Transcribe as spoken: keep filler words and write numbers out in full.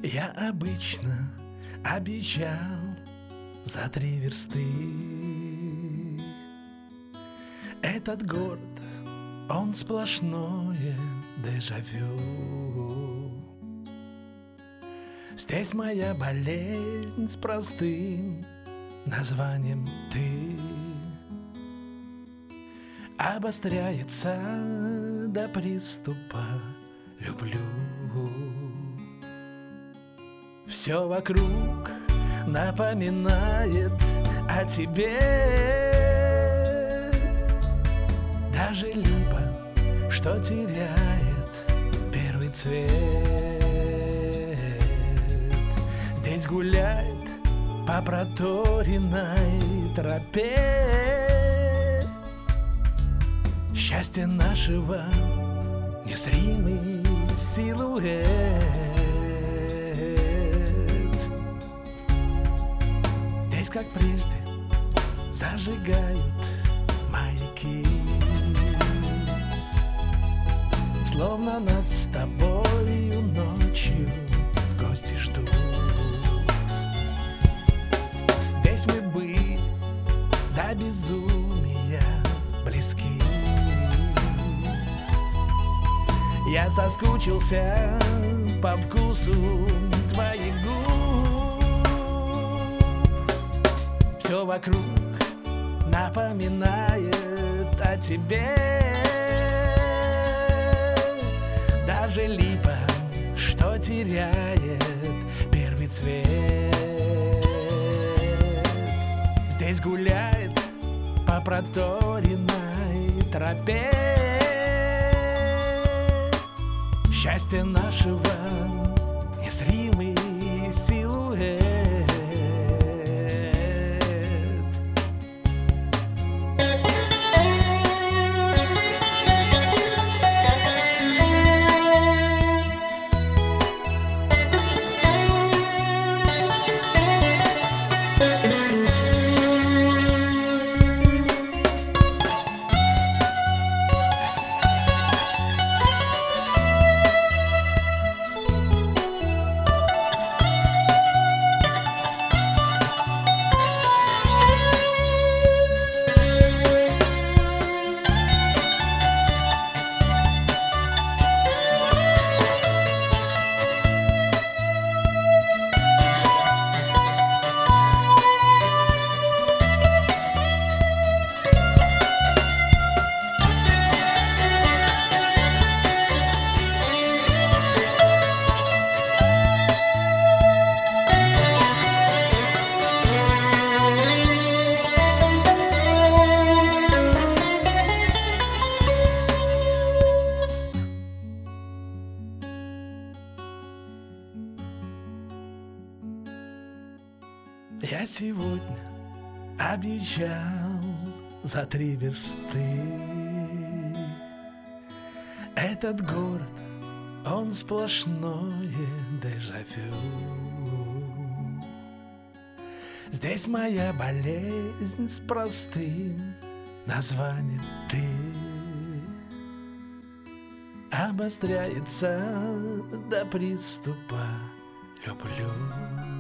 Я обычно обещал за три версты. Этот город, он сплошное дежавю. Здесь моя болезнь с простым названием «ты» обостряется до приступа «люблю». Все вокруг напоминает о тебе. Даже липа, что теряет первый цвет. Здесь гуляет по проторенной тропе. Счастье нашего незримый силуэт. Здесь, как прежде, зажигают маяки, словно нас с тобою ночью в гости ждут. Здесь мы были до безумия близки. Я соскучился по вкусу твоих губ. Все вокруг напоминает о тебе. Даже липа, что теряет первый цвет. Здесь гуляет по проторенной тропе. Счастье нашего незримый силуэт. Я сегодня обещал за три версты. Этот город, он сплошное дежавю. Здесь моя болезнь с простым названием «ты» обостряется до приступа «люблю».